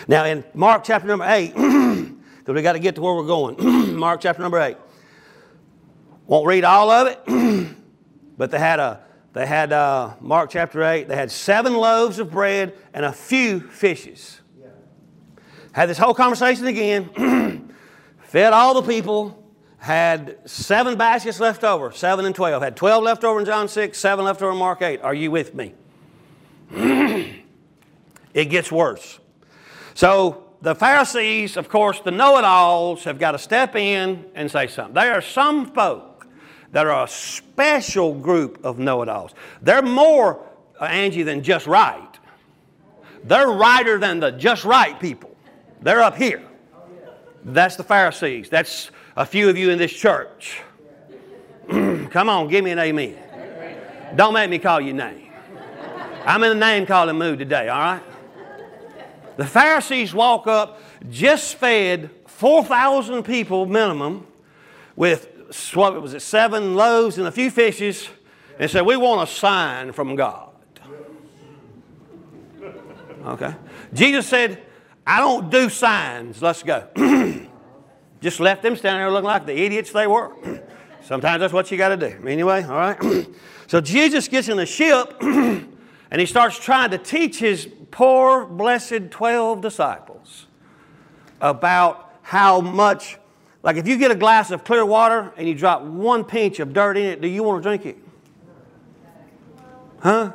Now in Mark chapter number 8, because we got to get to where we're going. Mark chapter number 8. Won't read all of it, but they had Mark chapter 8, they had 7 loaves of bread and a few fishes. Had this whole conversation again, fed all the people, had 7 baskets left over, 7 and 12. Had 12 left over in John 6, 7 left over in Mark 8. Are you with me? It gets worse. So the Pharisees, of course, the know-it-alls, have got to step in and say something. There are some folk that are a special group of know-it-alls. They're more, Angie, than just right. They're righter than the just right people. They're up here. That's the Pharisees. That's a few of you in this church. Come on, give me an amen. Don't make me call you name. I'm in the name calling mood today, all right? The Pharisees walk up, just fed 4,000 people minimum with, what was it, 7 loaves and a few fishes, and said, we want a sign from God. Okay. Jesus said, I don't do signs. Let's go. Just left them standing there looking like the idiots they were. Sometimes that's what you got to do. Anyway, all right. So Jesus gets in the ship and he starts trying to teach his poor, blessed 12 disciples about how much, like if you get a glass of clear water and you drop 1 pinch of dirt in it, do you want to drink it? Huh?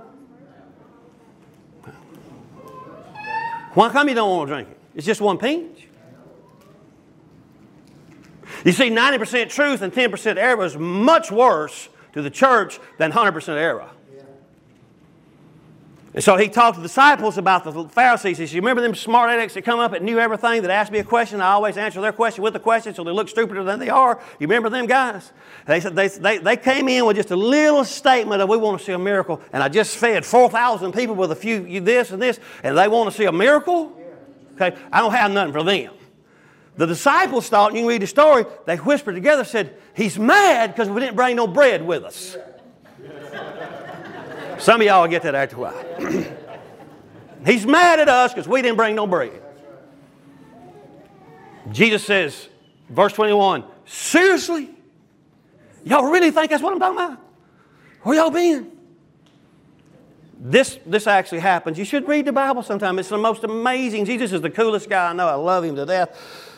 Why come you don't want to drink it? It's just 1 pinch. You see, 90% truth and 10% error is much worse to the church than 100% error. And so he talked to the disciples about the Pharisees. He said, you remember them smart addicts that come up and knew everything, that asked me a question? I always answer their question with a question so they look stupider than they are. You remember them guys? They said they came in with just a little statement of, we want to see a miracle. And I just fed 4,000 people with a few this and this, and they want to see a miracle? Okay, I don't have nothing for them. The disciples thought, and you can read the story, they whispered together, said, he's mad because we didn't bring no bread with us. Some of y'all will get that after a while. He's mad at us because we didn't bring no bread. Jesus says, verse 21, seriously? Y'all really think that's what I'm talking about? Where y'all been? This actually happens. You should read the Bible sometime. It's the most amazing. Jesus is the coolest guy I know. I love him to death.